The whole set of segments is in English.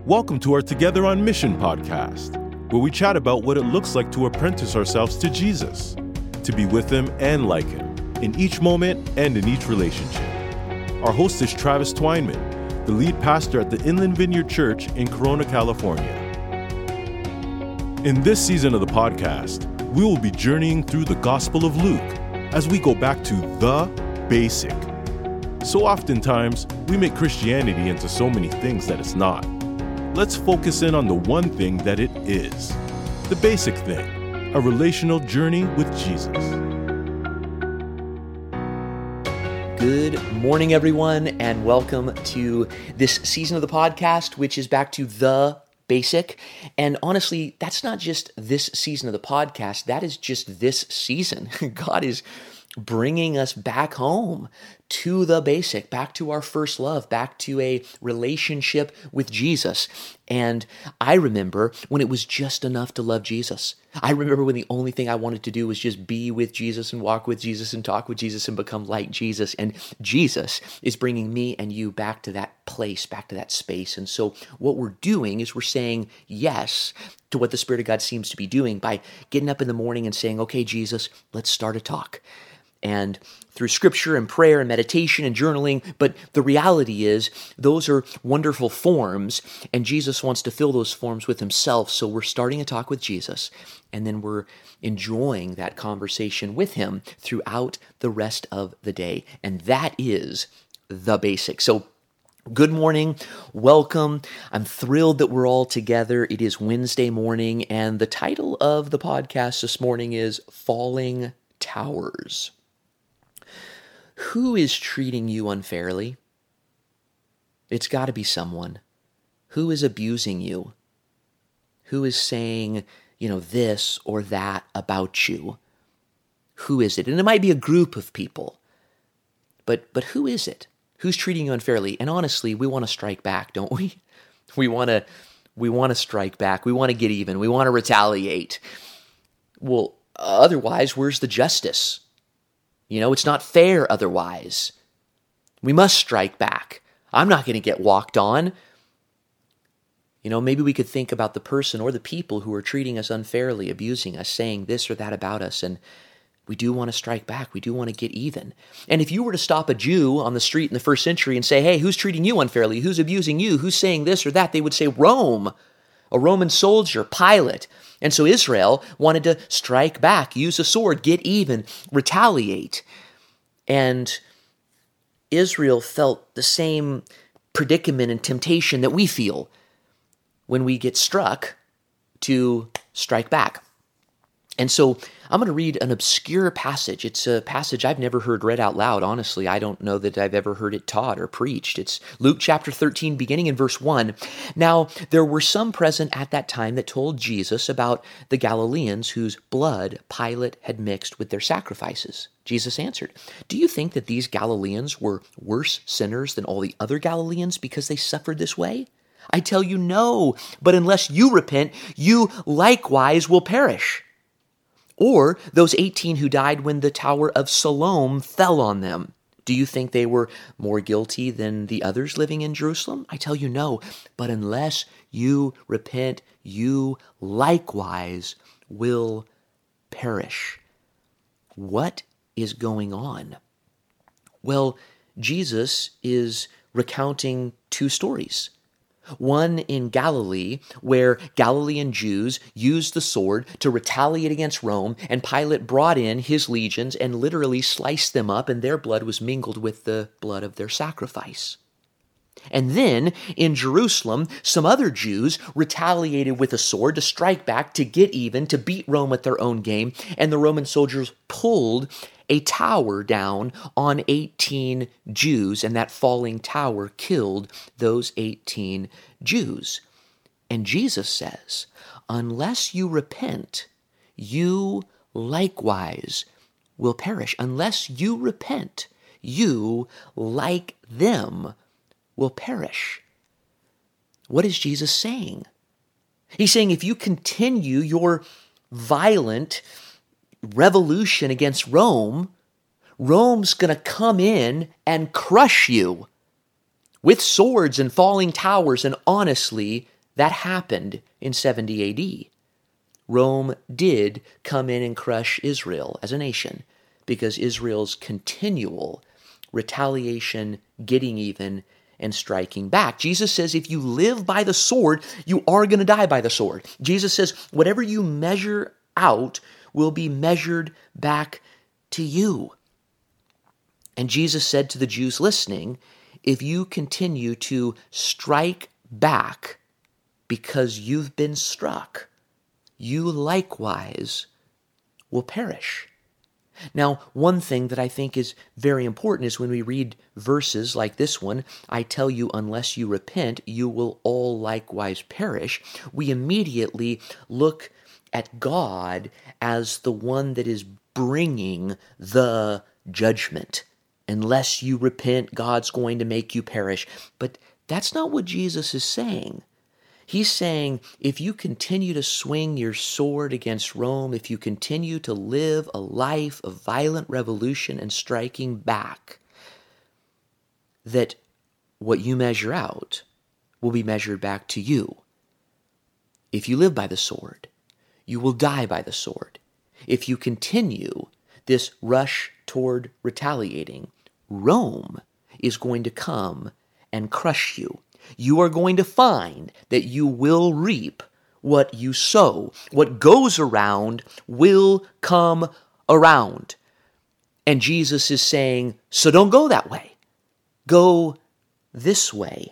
Welcome to our Together on Mission podcast, where we chat about what it looks like to apprentice ourselves to Jesus, to be with Him and like Him, in each moment and in each relationship. Our host is Travis Twineman, the lead pastor at the Inland Vineyard Church in Corona, California. In this season of the podcast, we will be journeying through the Gospel of Luke as we go back to the basic. So oftentimes, we make Christianity into so many things that it's not. Let's focus in on the one thing that it is, the basic thing, a relational journey with Jesus. Good morning, everyone, and welcome to this season of the podcast, which is back to the basic. And honestly, that's not just this season of the podcast, that is just this season. God is bringing us back home to the basic, back to our first love, back to a relationship with Jesus. And I remember when it was just enough to love Jesus. I remember when the only thing I wanted to do was just be with Jesus and walk with Jesus and talk with Jesus and become like Jesus. And Jesus is bringing me and you back to that place, back to that space. And so what we're doing is we're saying yes to what the Spirit of God seems to be doing by getting up in the morning and saying, okay, Jesus, let's start a talk. And through scripture and prayer and meditation and journaling, but the reality is those are wonderful forms, and Jesus wants to fill those forms with Himself. So we're starting a talk with Jesus, and then we're enjoying that conversation with Him throughout the rest of the day. And that is the basic. So good morning, welcome. I'm thrilled that we're all together. It is Wednesday morning, and the title of the podcast this morning is Falling Towers. Who is treating you unfairly? It's got to be someone. Who is abusing you? Who is saying, this or that about you? Who is it? And it might be a group of people. But who is it? Who's treating you unfairly? And honestly, we want to strike back, don't we? We want to strike back. We want to get even. We want to retaliate. Well, otherwise, where's the justice? It's not fair otherwise. We must strike back. I'm not going to get walked on. Maybe we could think about the person or the people who are treating us unfairly, abusing us, saying this or that about us, and we do want to strike back. We do want to get even. And if you were to stop a Jew on the street in the first century and say, hey, who's treating you unfairly? Who's abusing you? Who's saying this or that? They would say Rome, a Roman soldier, Pilate. And so Israel wanted to strike back, use a sword, get even, retaliate. And Israel felt the same predicament and temptation that we feel when we get struck to strike back. And so I'm going to read an obscure passage. It's a passage I've never heard read out loud, honestly. I don't know that I've ever heard it taught or preached. It's Luke chapter 13, beginning in verse 1. Now, there were some present at that time that told Jesus about the Galileans whose blood Pilate had mixed with their sacrifices. Jesus answered, do you think that these Galileans were worse sinners than all the other Galileans because they suffered this way? I tell you no, but unless you repent, you likewise will perish. Or those 18 who died when the Tower of Siloam fell on them. Do you think they were more guilty than the others living in Jerusalem? I tell you no, but unless you repent, you likewise will perish. What is going on? Well, Jesus is recounting two stories. One in Galilee, where Galilean Jews used the sword to retaliate against Rome, and Pilate brought in his legions and literally sliced them up, and their blood was mingled with the blood of their sacrifice. And then in Jerusalem, some other Jews retaliated with a sword to strike back, to get even, to beat Rome at their own game, and the Roman soldiers pulled a tower down on 18 Jews, and that falling tower killed those 18 Jews. And Jesus says, unless you repent, you likewise will perish. Unless you repent, you, like them, will perish. What is Jesus saying? He's saying if you continue your violent revolution against Rome, Rome's going to come in and crush you with swords and falling towers, and honestly, That happened in 70 AD. Rome did come in and crush Israel as a nation because Israel's continual retaliation, getting even, and striking back. Jesus says if you live by the sword, you are going to die by the sword. Jesus says whatever you measure out will be measured back to you. And Jesus said to the Jews listening, if you continue to strike back because you've been struck, you likewise will perish. Now, one thing that I think is very important is when we read verses like this one, I tell you, unless you repent, you will all likewise perish. We immediately look at God as the one that is bringing the judgment. Unless you repent, God's going to make you perish. But that's not what Jesus is saying. He's saying, if you continue to swing your sword against Rome, if you continue to live a life of violent revolution and striking back, that what you measure out will be measured back to you. If you live by the sword, you will die by the sword. If you continue this rush toward retaliating, Rome is going to come and crush you. You are going to find that you will reap what you sow. What goes around will come around. And Jesus is saying, so don't go that way. Go this way.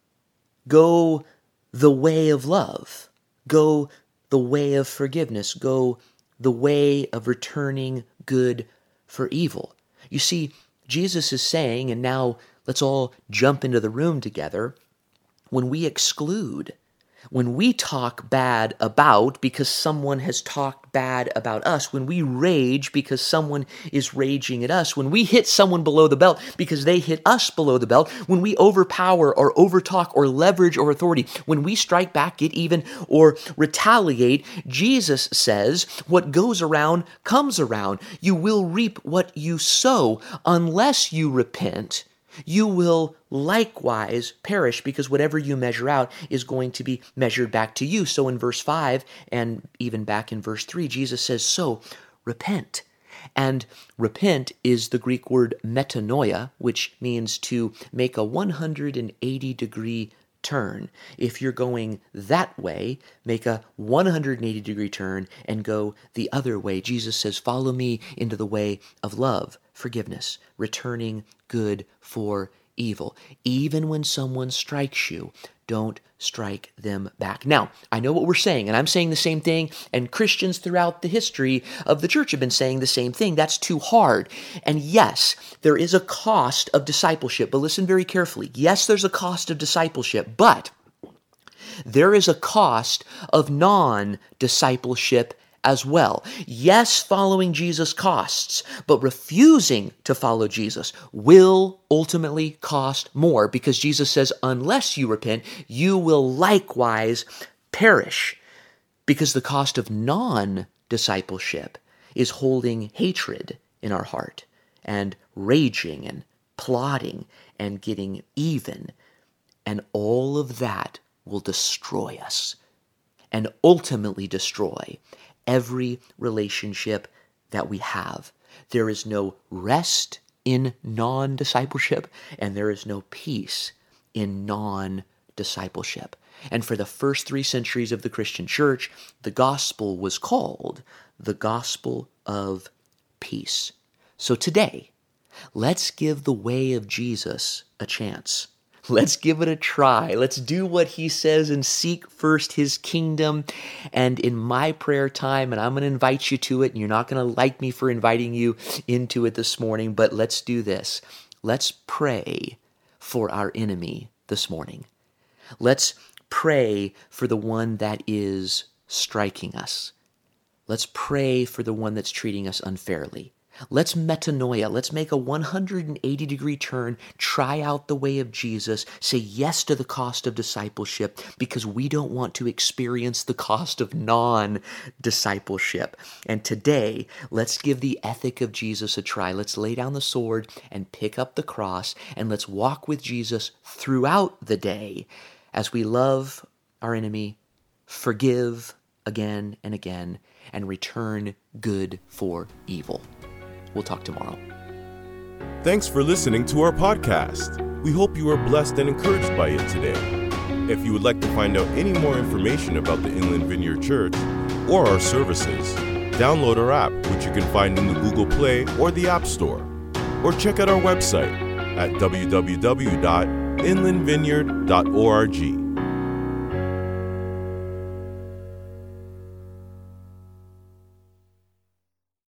Go the way of love. Go the way of forgiveness. Go the way of returning good for evil. You see, Jesus is saying, and now let's all jump into the room together, when we exclude, when we talk bad about because someone has talked bad about us, when we rage because someone is raging at us, when we hit someone below the belt because they hit us below the belt, when we overpower or overtalk or leverage our authority, when we strike back, get even, or retaliate, Jesus says, what goes around comes around. You will reap what you sow. Unless you repent, you will likewise perish, because whatever you measure out is going to be measured back to you. So in verse 5 and even back in verse 3, Jesus says, so repent. And repent is the Greek word metanoia, which means to make a 180-degree turn. If you're going that way, make a 180-degree turn and go the other way. Jesus says, follow me into the way of love, forgiveness, returning good for evil. Even when someone strikes you, don't strike them back. Now, I know what we're saying, and I'm saying the same thing, and Christians throughout the history of the church have been saying the same thing. That's too hard. And yes, there is a cost of discipleship, but listen very carefully. Yes, there's a cost of discipleship, but there is a cost of non-discipleship as well. Yes, following Jesus costs, but refusing to follow Jesus will ultimately cost more, because Jesus says, unless you repent, you will likewise perish. Because the cost of non-discipleship is holding hatred in our heart and raging and plotting and getting even. And all of that will destroy us and ultimately destroy every relationship that we have. There is no rest in non-discipleship, and there is no peace in non-discipleship. And for the first 3 centuries of the Christian church, the gospel was called the gospel of peace. So today, let's give the way of Jesus a chance. Let's give it a try. Let's do what he says and seek first his kingdom. And in my prayer time, and I'm going to invite you to it, and you're not going to like me for inviting you into it this morning, but let's do this. Let's pray for our enemy this morning. Let's pray for the one that is striking us. Let's pray for the one that's treating us unfairly. Let's metanoia. Let's make a 180-degree turn, try out the way of Jesus, say yes to the cost of discipleship, because we don't want to experience the cost of non-discipleship. And today, let's give the ethic of Jesus a try. Let's lay down the sword and pick up the cross, and let's walk with Jesus throughout the day as we love our enemy, forgive again and again, and return good for evil. We'll talk tomorrow. Thanks for listening to our podcast. We hope you are blessed and encouraged by it today. If you would like to find out any more information about the Inland Vineyard Church or our services, download our app, which you can find in the Google Play or the App Store, or check out our website at www.inlandvineyard.org.